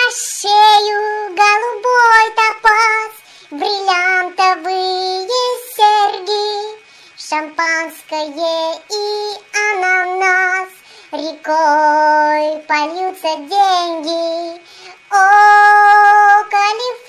шею голубой топаз, бриллиантовые серьги, шампанское и ананас, рекой польются деньги. О, Калифорния!